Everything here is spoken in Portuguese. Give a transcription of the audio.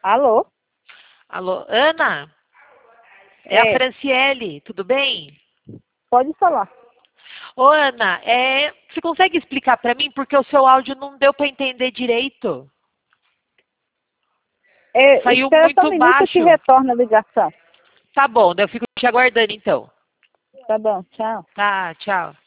Alô? Alô, Ana? É a Franciele, tudo bem? Pode falar. Ô, Ana, você consegue explicar para mim porque o seu áudio não deu para entender direito? Saiu Espera só um muito minuto que baixo. retorna a ligação. Tá bom, daí eu fico te aguardando então. Tá bom, tchau. Tá, tchau.